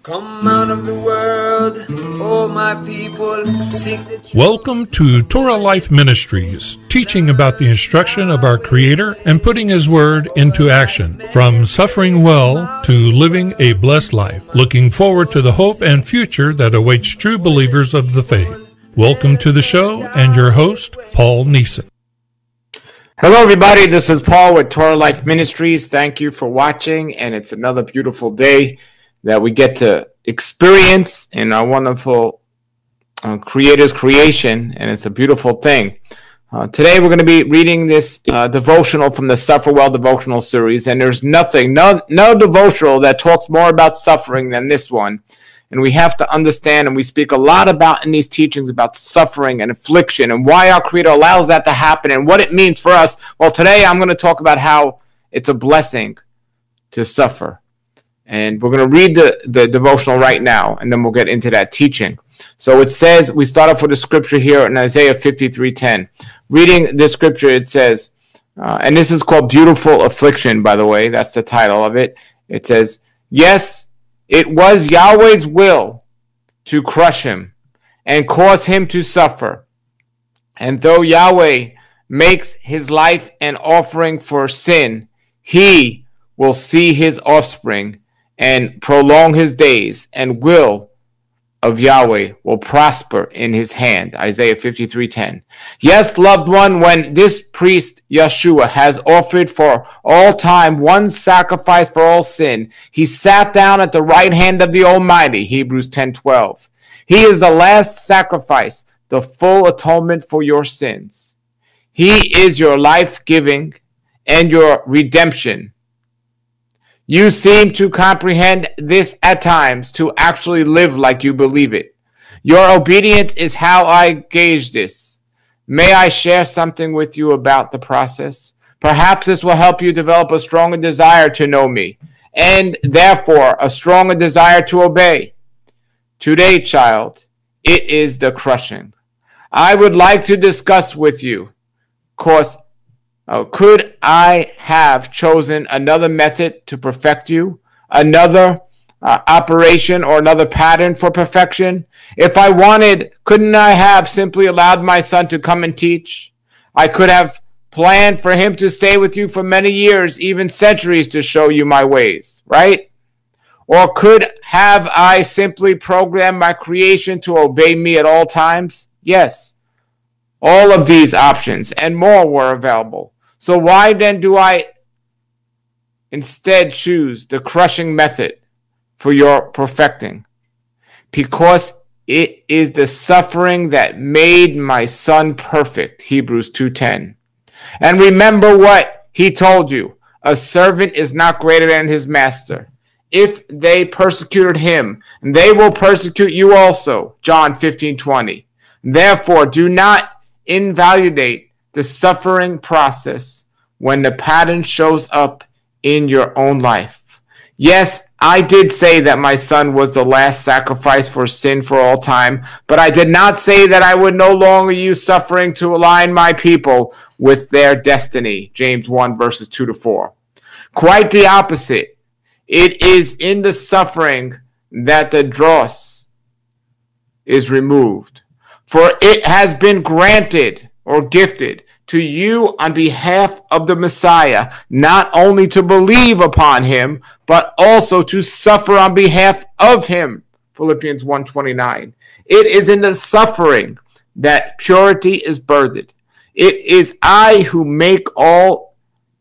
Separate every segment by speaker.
Speaker 1: Come out of the world, oh my people, seek the truth.
Speaker 2: Welcome to Torah Life Ministries, teaching about the instruction of our Creator and putting His Word into action, from suffering well to living a blessed life, looking forward to the hope and future that awaits true believers of the faith. Welcome to the show and your host, Paul Neeson.
Speaker 3: Hello, everybody. This is Paul with Torah Life Ministries. Thank you for watching, and it's another beautiful day that we get to experience in our wonderful Creator's creation, and it's a beautiful thing. Today we're going to be reading this devotional from the Suffer Well devotional series, and there's no devotional that talks more about suffering than this one. And we have to understand, and we speak a lot about in these teachings about suffering and affliction and why our Creator allows that to happen and what it means for us. Well, today I'm going to talk about how it's a blessing to suffer. And we're going to read the devotional right now, and then we'll get into that teaching. So it says, we start off with a scripture here in Isaiah 53:10. Reading this scripture, it says, and this is called Beautiful Affliction, by the way. That's the title of it. It says, yes, it was Yahweh's will to crush him and cause him to suffer. And though Yahweh makes his life an offering for sin, he will see his offspring and prolong his days, and will of Yahweh will prosper in his hand. Isaiah 53:10. Yes, loved one, when this priest Yeshua has offered for all time one sacrifice for all sin, he sat down at the right hand of the Almighty. Hebrews 10:12. He is the last sacrifice, the full atonement for your sins. He is your life-giving and your redemption. You seem to comprehend this at times, to actually live like you believe it. Your obedience is how I gauge this. May I share something with you about the process? Perhaps this will help you develop a stronger desire to know me, and therefore a stronger desire to obey. Today, child, it is the crushing. I would like to discuss with you, could I have chosen another method to perfect you? Another operation or another pattern for perfection? If I wanted, couldn't I have simply allowed my son to come and teach? I could have planned for him to stay with you for many years, even centuries, to show you my ways, right? Or could have I simply programmed my creation to obey me at all times? Yes. All of these options and more were available. So why then do I instead choose the crushing method for your perfecting? Because it is the suffering that made my son perfect. Hebrews 2:10. And remember what he told you. A servant is not greater than his master. If they persecuted him, they will persecute you also. John 15:20. Therefore, do not invalidate the suffering process when the pattern shows up in your own life. Yes, I did say that my son was the last sacrifice for sin for all time, but I did not say that I would no longer use suffering to align my people with their destiny. James 1 verses 2-4. Quite the opposite. It is in the suffering that the dross is removed. For it has been granted or gifted to you on behalf of the Messiah, not only to believe upon him, but also to suffer on behalf of him. Philippians 1:29. It is in the suffering that purity is birthed. It is I who make all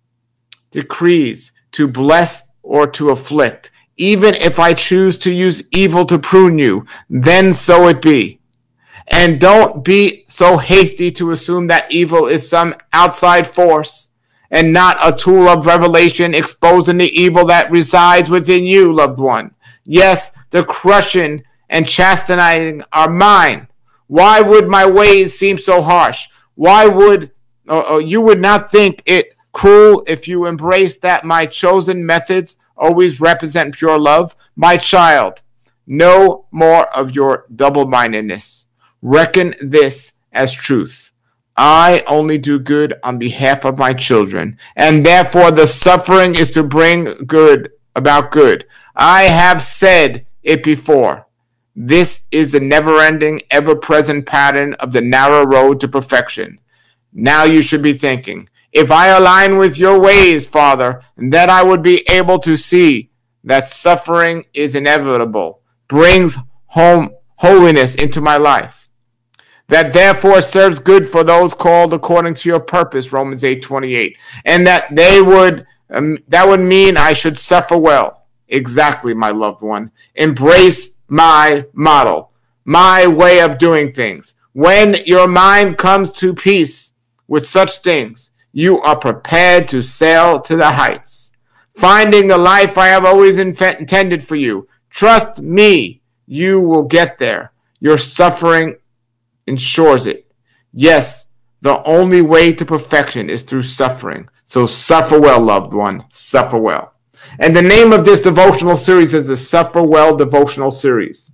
Speaker 3: decrees to bless or to afflict. Even if I choose to use evil to prune you, then so it be. And don't be so hasty to assume that evil is some outside force and not a tool of revelation exposing the evil that resides within you, loved one. Yes, the crushing and chastising are mine. Why would my ways seem so harsh? Why would you would not think it cruel if you embrace that my chosen methods always represent pure love? My child, no more of your double-mindedness. Reckon this as truth. I only do good on behalf of my children, and therefore the suffering is to bring good about good. I have said it before. This is the never-ending, ever-present pattern of the narrow road to perfection. Now you should be thinking, if I align with your ways, Father, then I would be able to see that suffering is inevitable, brings home holiness into my life. That therefore serves good for those called according to your purpose, Romans 8:28. And that would mean I should suffer well. Exactly, my loved one. Embrace my model, my way of doing things. When your mind comes to peace with such things, you are prepared to sail to the heights, finding the life I have always intended for you. Trust me, you will get there. Your suffering ensures it. Yes, the only way to perfection is through suffering. So suffer well, loved one. Suffer well. And the name of this devotional series is the Suffer Well Devotional Series.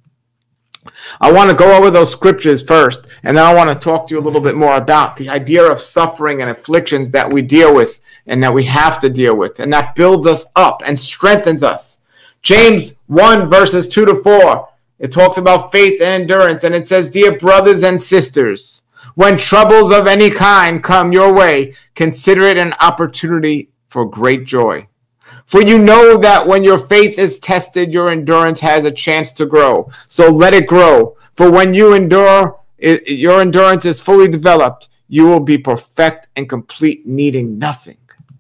Speaker 3: I want to go over those scriptures first, and then I want to talk to you a little bit more about the idea of suffering and afflictions that we deal with and that we have to deal with, and that builds us up and strengthens us. James 1 verses 2-4, it talks about faith and endurance, and it says, Dear brothers and sisters, when troubles of any kind come your way, consider it an opportunity for great joy. For you know that when your faith is tested, your endurance has a chance to grow. So let it grow. For when you endure, your endurance is fully developed, you will be perfect and complete, needing nothing.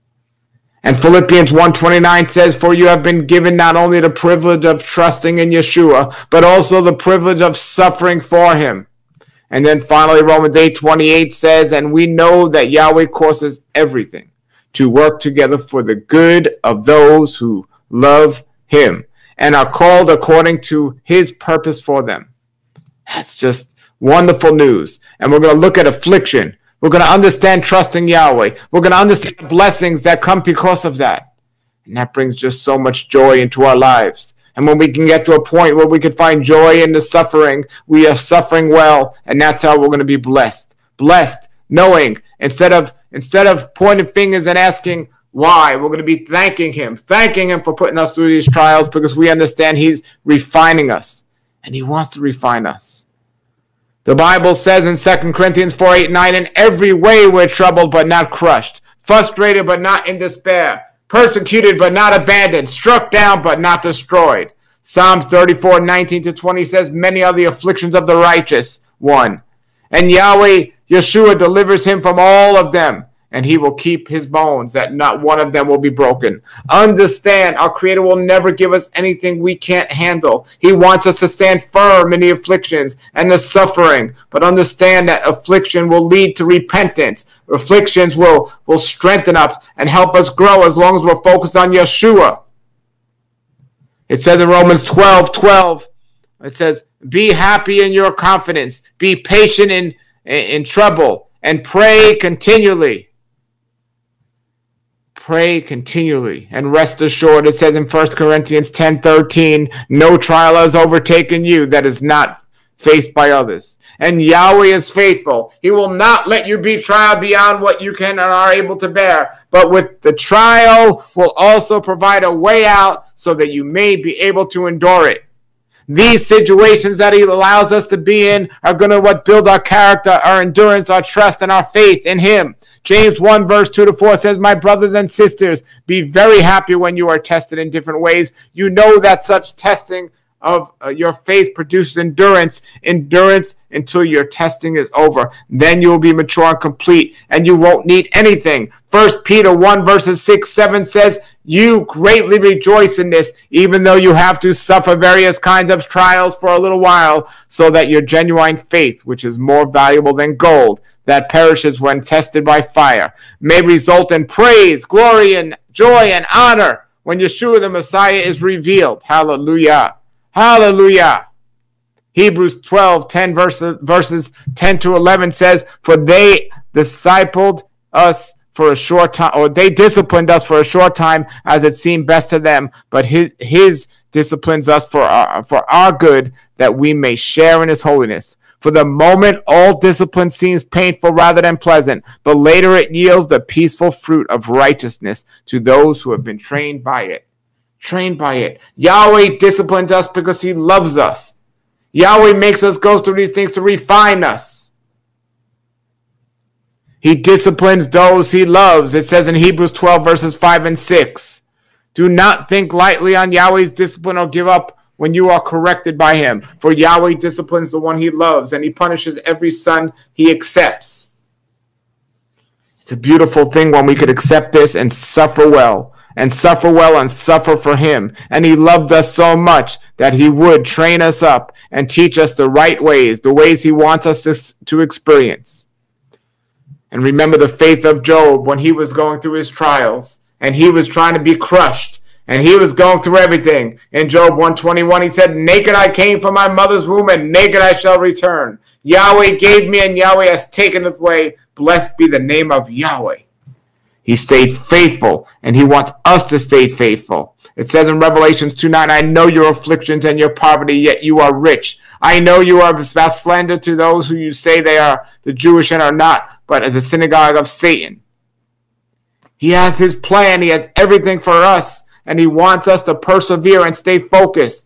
Speaker 3: And Philippians 1:29 says, For you have been given not only the privilege of trusting in Yeshua, but also the privilege of suffering for him. And then finally, Romans 8:28 says, And we know that Yahweh causes everything to work together for the good of those who love him and are called according to his purpose for them. That's just wonderful news. And we're going to look at affliction. We're going to understand trusting Yahweh. We're going to understand the blessings that come because of that. And that brings just so much joy into our lives. And when we can get to a point where we can find joy in the suffering, we are suffering well, and that's how we're going to be blessed. Blessed, knowing, instead of pointing fingers and asking why, we're going to be thanking him for putting us through these trials, because we understand he's refining us, and he wants to refine us. The Bible says in 2 Corinthians 4:8-9, In every way we're troubled but not crushed, frustrated but not in despair, persecuted but not abandoned, struck down but not destroyed. Psalms 34:19-20 says, Many are the afflictions of the righteous one, and Yahweh Yeshua delivers him from all of them, and he will keep his bones, that not one of them will be broken. Understand, our Creator will never give us anything we can't handle. He wants us to stand firm in the afflictions and the suffering, but understand that affliction will lead to repentance. Afflictions will strengthen us and help us grow as long as we're focused on Yeshua. It says in Romans 12:12, it says, Be happy in your confidence, be patient in trouble, and pray continually. Pray continually and rest assured. It says in 1 Corinthians 10:13, No trial has overtaken you that is not faced by others. And Yahweh is faithful. He will not let you be tried beyond what you can and are able to bear. But with the trial will also provide a way out so that you may be able to endure it. These situations that he allows us to be in are going to build our character, our endurance, our trust, and our faith in him. James 1 verse 2-4 says, My brothers and sisters, be very happy when you are tested in different ways. You know that such testing of your faith produces endurance until your testing is over. Then you will be mature and complete, and you won't need anything. 1 Peter 1 verses 6-7 says, You greatly rejoice in this, even though you have to suffer various kinds of trials for a little while, so that your genuine faith, which is more valuable than gold, that perishes when tested by fire, may result in praise, glory, and joy and honor when Yeshua the Messiah is revealed. Hallelujah. Hallelujah. Hebrews 12:10 verses 10-11 says, For they disciplined us for a short time, or they disciplined us for a short time as it seemed best to them, but his disciplines us for our good, that we may share in his holiness. For the moment, all discipline seems painful rather than pleasant, but later it yields the peaceful fruit of righteousness to those who have been trained by it. Trained by it. Yahweh disciplines us because he loves us. Yahweh makes us go through these things to refine us. He disciplines those he loves. It says in Hebrews 12 verses 5 and 6. Do not think lightly on Yahweh's discipline or give up when you are corrected by him. For Yahweh disciplines the one he loves, and he punishes every son he accepts. It's a beautiful thing when we could accept this and suffer well. And suffer well and suffer for him. And he loved us so much that he would train us up and teach us the right ways, the ways he wants us to experience. And remember the faith of Job when he was going through his trials and he was trying to be crushed and he was going through everything. In Job 121, he said, naked I came from my mother's womb and naked I shall return. Yahweh gave me and Yahweh has taken it away. Blessed be the name of Yahweh. He stayed faithful, and he wants us to stay faithful. It says in Revelations 2:9, I know your afflictions and your poverty, yet you are rich. I know you are about slander to those who you say they are the Jewish and are not, but as a synagogue of Satan. He has his plan. He has everything for us, and he wants us to persevere and stay focused.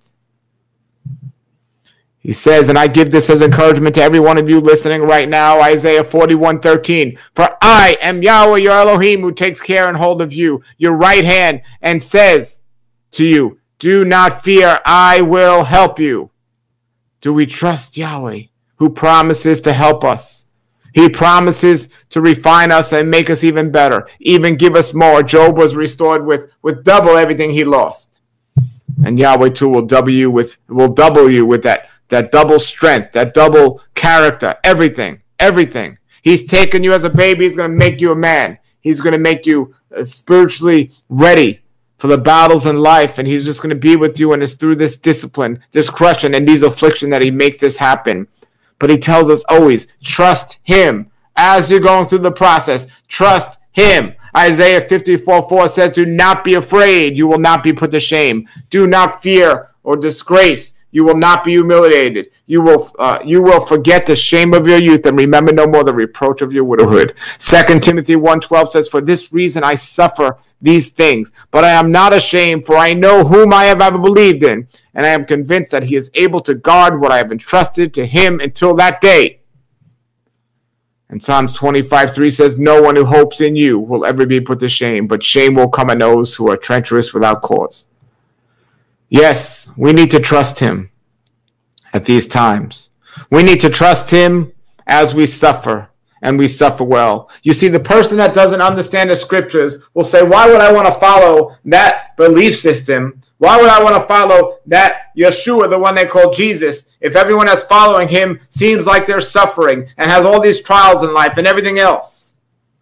Speaker 3: He says, and I give this as encouragement to every one of you listening right now, Isaiah 41:13. For I am Yahweh, your Elohim, who takes care and hold of you, your right hand, and says to you, do not fear, I will help you. Do we trust Yahweh, who promises to help us? He promises to refine us and make us even better, even give us more. Job was restored with double everything he lost. And Yahweh too will double you with that double strength, that double character, everything. He's taken you as a baby. He's going to make you a man. He's going to make you spiritually ready for the battles in life. And he's just going to be with you. And it's through this discipline, this crushing, and these affliction that he makes this happen. But he tells us always, trust him. As you're going through the process, trust him. Isaiah 54:4 says, do not be afraid. You will not be put to shame. Do not fear or disgrace. You will not be humiliated. You will forget the shame of your youth and remember no more the reproach of your widowhood. 2 Timothy 1:12 says, for this reason I suffer these things, but I am not ashamed, for I know whom I have ever believed in, and I am convinced that he is able to guard what I have entrusted to him until that day. And Psalms 25:3 says, no one who hopes in you will ever be put to shame, but shame will come on those who are treacherous without cause. Yes, we need to trust him at these times. We need to trust him as we suffer, and we suffer well. You see, the person that doesn't understand the scriptures will say, why would I want to follow that belief system? Why would I want to follow that Yeshua, the one they call Jesus, if everyone that's following him seems like they're suffering and has all these trials in life and everything else?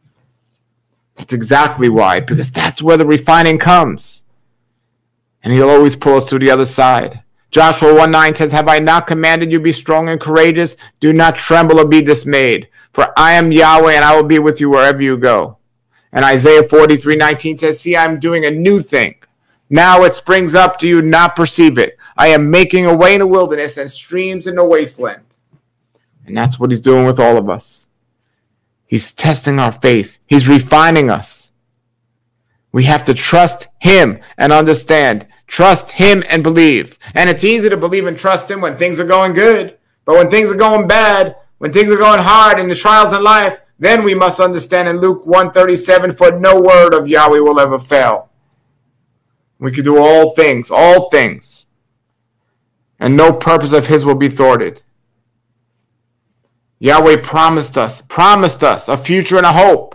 Speaker 3: That's exactly why, because that's where the refining comes. And he'll always pull us to the other side. Joshua 1:9 says, have I not commanded you be strong and courageous? Do not tremble or be dismayed. For I am Yahweh, and I will be with you wherever you go. And Isaiah 43:19 says, see, I am doing a new thing. Now it springs up. Do you not perceive it? I am making a way in the wilderness and streams in the wasteland. And that's what he's doing with all of us. He's testing our faith. He's refining us. We have to trust him and understand. Trust him and believe. And it's easy to believe and trust him when things are going good. But when things are going bad, when things are going hard in the trials in life, then we must understand in Luke 1:37, for no word of Yahweh will ever fail. We can do all things, and no purpose of his will be thwarted. Yahweh promised us a future and a hope,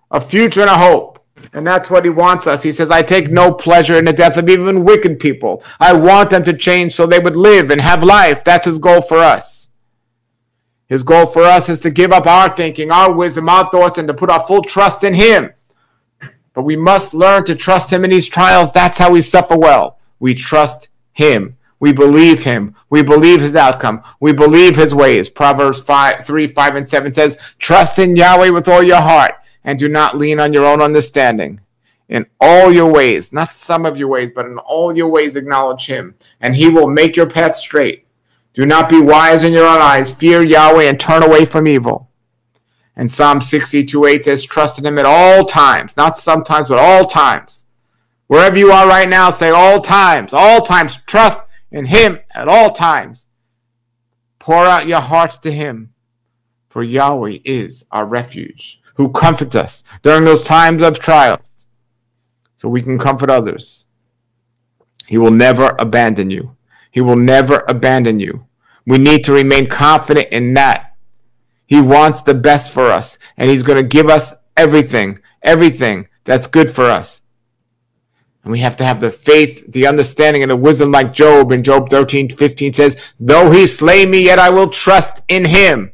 Speaker 3: And that's what he wants us. He says, I take no pleasure in the death of even wicked people. I want them to change so they would live and have life. That's his goal for us. His goal for us is to give up our thinking, our wisdom, our thoughts, and to put our full trust in him. But we must learn to trust him in these trials. That's how we suffer well. We trust him. We believe him. We believe his outcome. We believe his ways. Proverbs 3:5-7 says, trust in Yahweh with all your heart, and do not lean on your own understanding. In all your ways, not some of your ways, but in all your ways acknowledge him, and he will make your path straight. Do not be wise in your own eyes. Fear Yahweh and turn away from evil. And Psalm 62:8 says, trust in him at all times, not sometimes, but all times. Wherever you are right now, say all times, trust in him at all times. Pour out your hearts to him, for Yahweh is our refuge, who comforts us during those times of trial, so we can comfort others. He will never abandon you. He will never abandon you. We need to remain confident in that. He wants the best for us, and he's going to give us everything that's good for us. And we have to have the faith, the understanding, and the wisdom like Job. In Job 13:15 says, though he slay me, yet I will trust in him.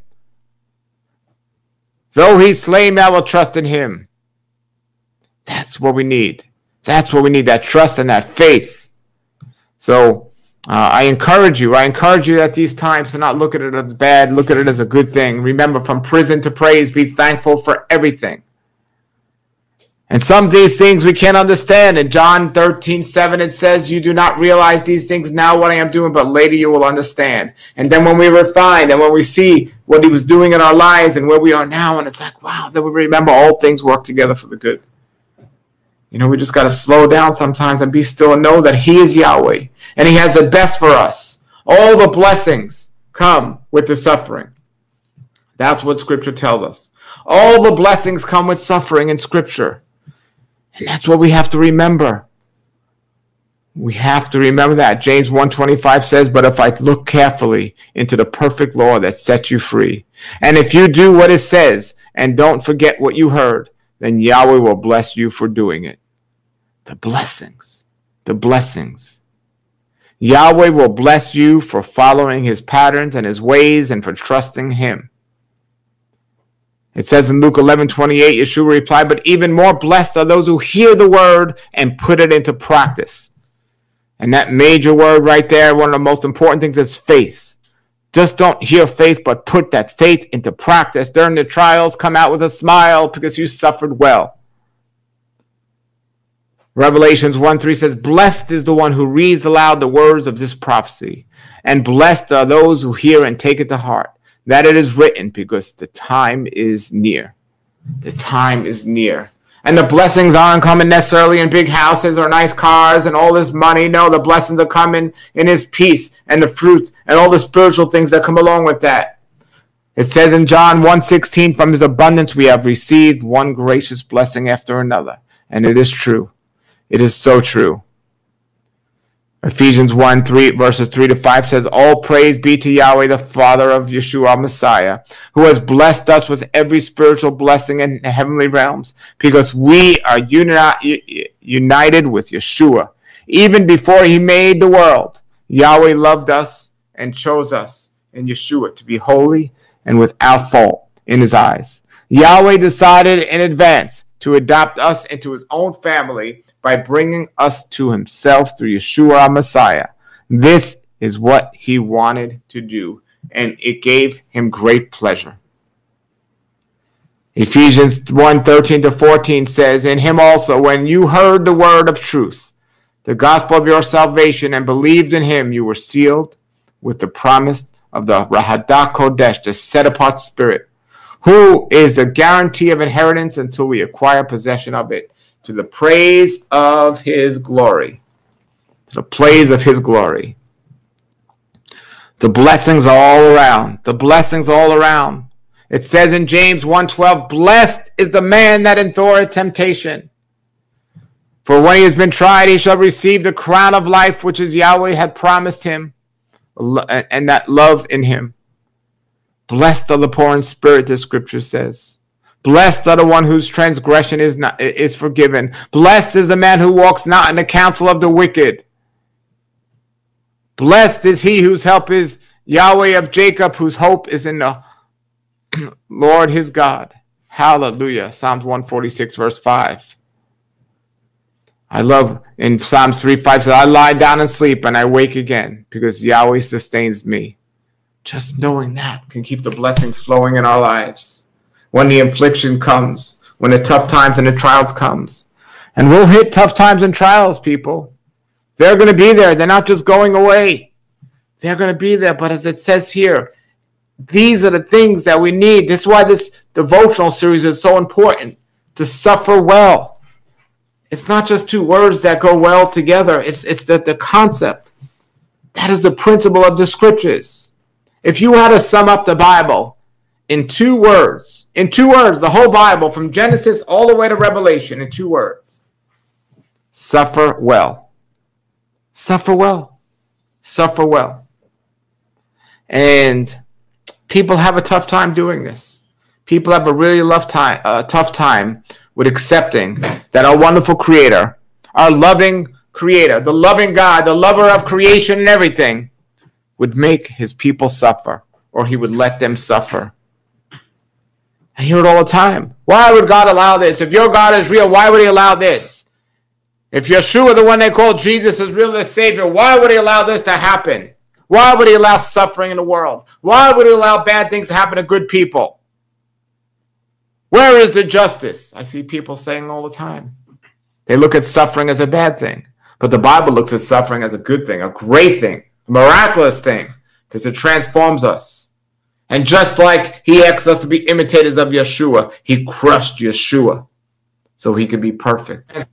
Speaker 3: Though he slay me, I will trust in him. That's what we need. That's what we need, that trust and that faith. So I encourage you at these times to not look at it as bad, look at it as a good thing. Remember, from prison to praise, be thankful for everything. And some of these things we can't understand. In John 13:7, it says, you do not realize these things now what I am doing, but later you will understand. And then when we refine and when we see what he was doing in our lives and where we are now, and it's like, wow, then we remember all things work together for the good. You know, we just got to slow down sometimes and be still and know that he is Yahweh and he has the best for us. All the blessings come with the suffering. That's what Scripture tells us. All the blessings come with suffering in Scripture. And that's what we have to remember. We have to remember that. James 1:25 says, but if I look carefully into the perfect law that sets you free, and if you do what it says and don't forget what you heard, then Yahweh will bless you for doing it. The blessings. Yahweh will bless you for following his patterns and his ways and for trusting him. It says in Luke 11:28, Yeshua replied, but even more blessed are those who hear the word and put it into practice. And that major word right there, one of the most important things is faith. Just don't hear faith, but put that faith into practice. During the trials, come out with a smile because you suffered well. Revelations 1:3 says, blessed is the one who reads aloud the words of this prophecy, and blessed are those who hear and take it to heart, that it is written, because the time is near. The time is near. And the blessings aren't coming necessarily in big houses or nice cars and all this money. No, the blessings are coming in his peace and the fruits and all the spiritual things that come along with that. It says in John 1:16, from his abundance we have received one gracious blessing after another. And it is true. It is so true. Ephesians 1:3 verses 3-5 says, all praise be to Yahweh, the Father of Yeshua Messiah, who has blessed us with every spiritual blessing in the heavenly realms, because we are united with Yeshua. Even before he made the world, Yahweh loved us and chose us in Yeshua to be holy and without fault in his eyes. Yahweh decided in advance to adopt us into his own family by bringing us to himself through Yeshua our Messiah. This is what he wanted to do, and it gave him great pleasure. Ephesians 1:13-14 says, in him also, when you heard the word of truth, the gospel of your salvation, and believed in him, you were sealed with the promise of the Rahadah Kodesh, the set-apart spirit, who is the guarantee of inheritance until we acquire possession of it, to the praise of his glory. To the praise of his glory. The blessings are all around. The blessings all around. It says in James 1:12, blessed is the man that endureth temptation. For when he has been tried, he shall receive the crown of life, which is Yahweh had promised him, and that love in him. Blessed are the poor in spirit, the scripture says. Blessed are the one whose transgression is forgiven. Blessed is the man who walks not in the counsel of the wicked. Blessed is he whose help is Yahweh of Jacob, whose hope is in the Lord his God. Hallelujah. Psalms 146 verse 5. I love in Psalms 3:5 says, I lie down and sleep and I wake again because Yahweh sustains me. Just knowing that can keep the blessings flowing in our lives. When the affliction comes, when the tough times and the trials comes. And we'll hit tough times and trials, people. They're going to be there. They're not just going away. They're going to be there. But as it says here, these are the things that we need. This is why this devotional series is so important. To suffer well. It's not just two words that go well together. It's the concept. That is the principle of the scriptures. If you had to sum up the Bible in 2 words, the whole Bible from Genesis all the way to Revelation in 2 words, suffer well. Suffer well. Suffer well. And people have a tough time doing this. People have a really tough time with accepting that our wonderful Creator, our loving Creator, the loving God, the lover of creation and everything, would make his people suffer, or he would let them suffer. I hear it all the time. Why would God allow this? If your God is real, why would he allow this? If Yeshua, the one they call Jesus, is really the Savior, why would he allow this to happen? Why would he allow suffering in the world? Why would he allow bad things to happen to good people? Where is the justice? I see people saying all the time. They look at suffering as a bad thing, but the Bible looks at suffering as a good thing, a great thing, a miraculous thing, because it transforms us. And just like he asks us to be imitators of Yeshua, he crushed Yeshua so he could be perfect.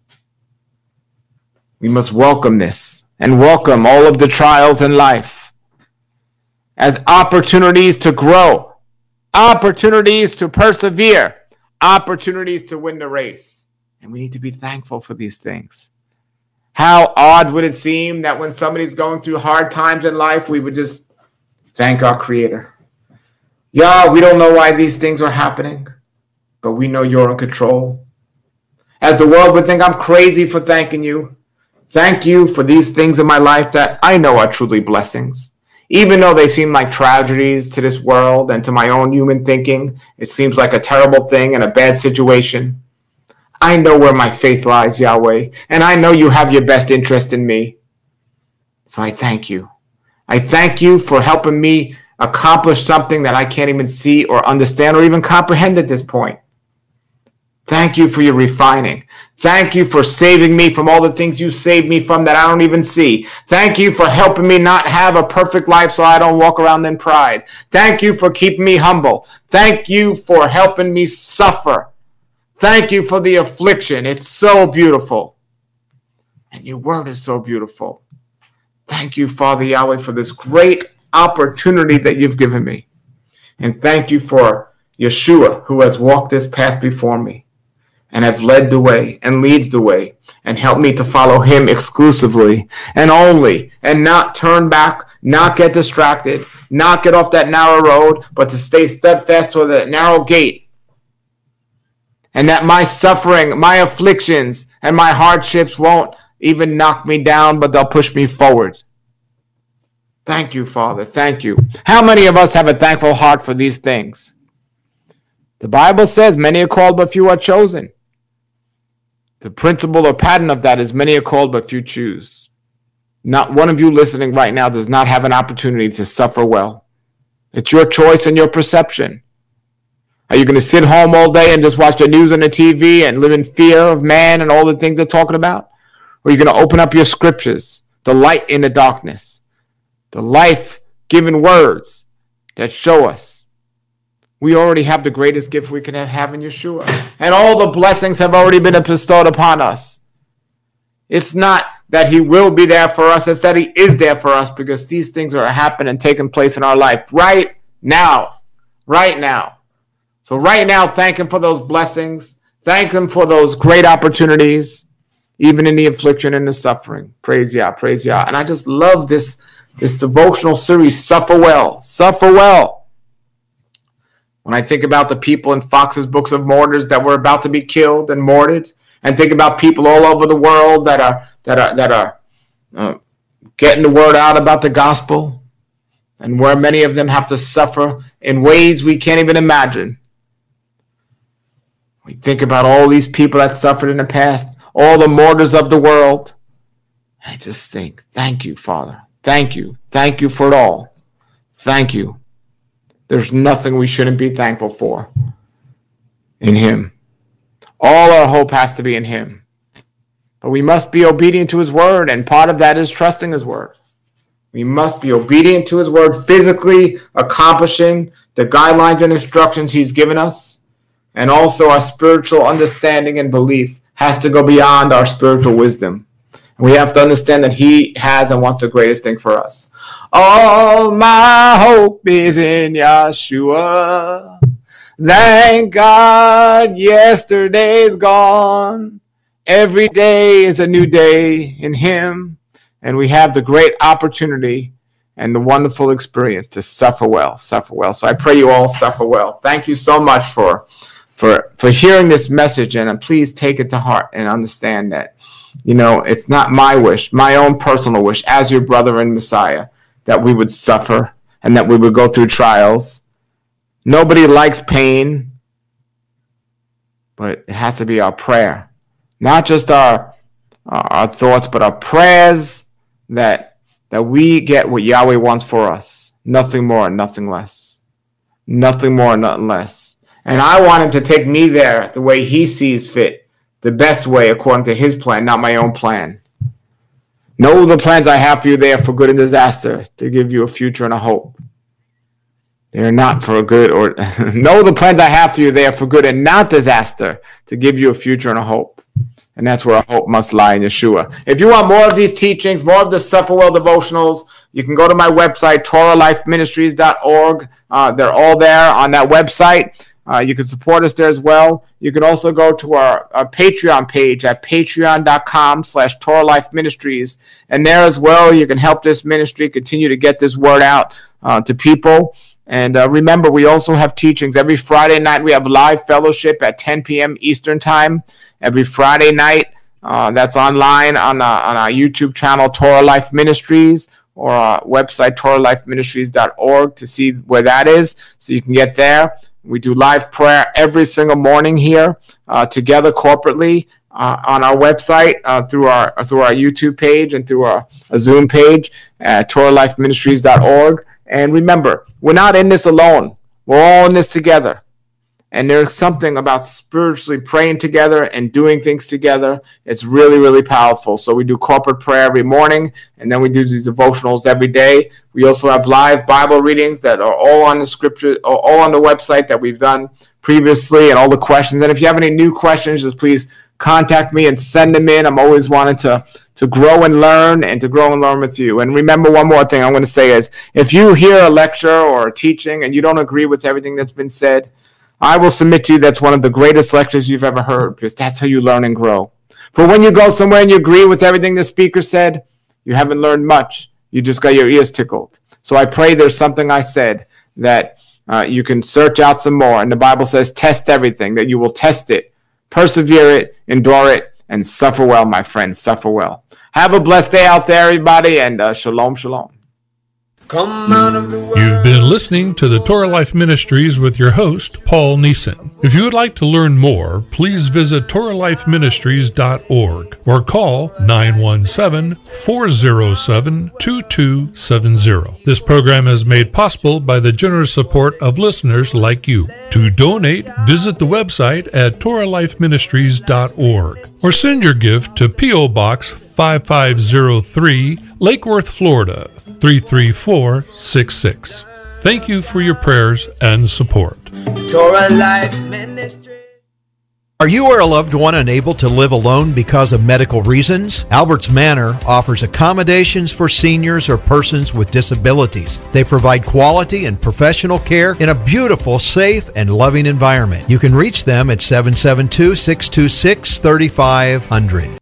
Speaker 3: We must welcome this and welcome all of the trials in life as opportunities to grow, opportunities to persevere, opportunities to win the race. And we need to be thankful for these things. How odd would it seem that when somebody's going through hard times in life, we would just thank our Creator. Yeah, we don't know why these things are happening, but we know you're in control. As the world would think I'm crazy for thanking you. Thank you for these things in my life that I know are truly blessings. Even though they seem like tragedies to this world and to my own human thinking, it seems like a terrible thing and a bad situation. I know where my faith lies, Yahweh, and I know you have your best interest in me. So I thank you. I thank you for helping me accomplish something that I can't even see or understand or even comprehend at this point. Thank you for your refining. Thank you for saving me from all the things you saved me from that I don't even see. Thank you for helping me not have a perfect life so I don't walk around in pride. Thank you for keeping me humble. Thank you for helping me suffer. Thank you for the affliction. It's so beautiful. And your word is so beautiful. Thank you, Father Yahweh, for this great opportunity that you've given me. And thank you for Yeshua, who has walked this path before me and have led the way and leads the way and helped me to follow him exclusively and only, and not turn back, not get distracted, not get off that narrow road, but to stay steadfast toward the narrow gate. And that my suffering, my afflictions, and my hardships won't even knock me down, but they'll push me forward. Thank you, Father. Thank you. How many of us have a thankful heart for these things? The Bible says many are called, but few are chosen. The principle or pattern of that is many are called, but few choose. Not one of you listening right now does not have an opportunity to suffer well. It's your choice and your perception. Are you going to sit home all day and just watch the news on the TV and live in fear of man and all the things they're talking about? Or are you going to open up your scriptures, the light in the darkness, the life-giving words that show us we already have the greatest gift we can have in Yeshua. And all the blessings have already been bestowed upon us. It's not that he will be there for us, it's that he is there for us, because these things are happening and taking place in our life right now. Right now. So right now, thank him for those blessings. Thank him for those great opportunities, even in the affliction and the suffering. Praise Yah, praise Yah. And I just love this devotional series, Suffer Well. Suffer Well. When I think about the people in Fox's Books of Martyrs that were about to be killed and martyred, and think about people all over the world that are getting the word out about the gospel, and where many of them have to suffer in ways we can't even imagine. We think about all these people that suffered in the past, all the martyrs of the world. I just think, thank you, Father. Thank you. Thank you for it all. Thank you. There's nothing we shouldn't be thankful for in him. All our hope has to be in him. But we must be obedient to his word, and part of that is trusting his word. We must be obedient to his word, physically accomplishing the guidelines and instructions he's given us, and also our spiritual understanding and belief has to go beyond our spiritual wisdom. And we have to understand that he has and wants the greatest thing for us. All my hope is in Yeshua. Thank God yesterday's gone. Every day is a new day in him. And we have the great opportunity and the wonderful experience to suffer well, suffer well. So I pray you all suffer well. Thank you so much for hearing this message, and please take it to heart and understand that, it's not my wish, my own personal wish as your brother in Messiah, that we would suffer and that we would go through trials. Nobody likes pain, but it has to be our prayer, not just our thoughts, but our prayers that we get what Yahweh wants for us. Nothing more, nothing less. Nothing more, nothing less. And I want him to take me there the way he sees fit, the best way according to his plan, not my own plan. Know the plans I have for you, they are for good and disaster, to give you a future and a hope. They are not for good, or know the plans I have for you, they are for good and not disaster, to give you a future and a hope. And that's where our hope must lie in Yeshua. If you want more of these teachings, more of the Suffer Well devotionals, you can go to my website, TorahLifeMinistries.org. They're all there on that website. You can support us there as well. You can also go to our Patreon page at patreon.com/TorahLifeMinistries. And there as well, you can help this ministry continue to get this word out to people. And remember, we also have teachings. Every Friday night, we have live fellowship at 10 p.m. Eastern Time. Every Friday night, that's online on our YouTube channel, Torah Life Ministries, or our website, TorahLifeMinistries.org, to see where that is, so you can get there. We do live prayer every single morning here together corporately on our website through our YouTube page and through our Zoom page at TorahLifeMinistries.org. And remember, we're not in this alone. We're all in this together. And there's something about spiritually praying together and doing things together. It's really, really powerful. So we do corporate prayer every morning, and then we do these devotionals every day. We also have live Bible readings that are all on the scripture, all on the website that we've done previously, and all the questions. And if you have any new questions, just please contact me and send them in. I'm always wanting to grow and learn, and to grow and learn with you. And remember, one more thing I'm going to say is, if you hear a lecture or a teaching and you don't agree with everything that's been said, I will submit to you that's one of the greatest lectures you've ever heard, because that's how you learn and grow. For when you go somewhere and you agree with everything the speaker said, you haven't learned much. You just got your ears tickled. So I pray there's something I said that you can search out some more. And the Bible says, test everything, that you will test it, persevere it, endure it, and suffer well, my friends, suffer well. Have a blessed day out there, everybody, and shalom, shalom.
Speaker 1: Come out of the world.
Speaker 2: You've been listening to the Torah Life Ministries with your host, Paul Neeson. If you would like to learn more, please visit TorahLifeMinistries.org or call 917-407-2270. This program is made possible by the generous support of listeners like you. To donate, visit the website at TorahLifeMinistries.org or send your gift to P.O. Box 5503, Lake Worth, Florida 33466. Thank you for your prayers and support.
Speaker 1: Torah Life Ministry.
Speaker 4: Are you or a loved one unable to live alone because of medical reasons? Albert's Manor offers accommodations for seniors or persons with disabilities. They provide quality and professional care in a beautiful, safe, and loving environment. You can reach them at 772-626-3500.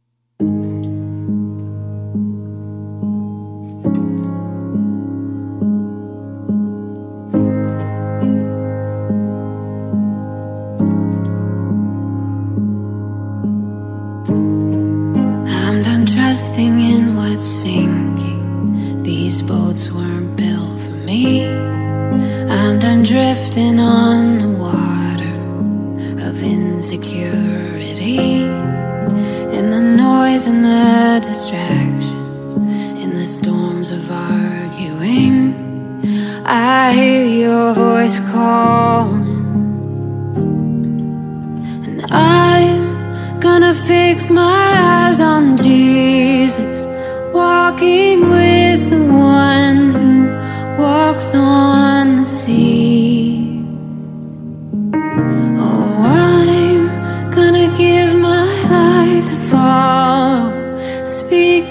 Speaker 5: Trusting in what's sinking. These boats weren't built for me. I'm done drifting on the water of insecurity, in the noise and the distractions, in the storms of arguing. I hear your voice calling, and I'm gonna fix my eyes on Jesus.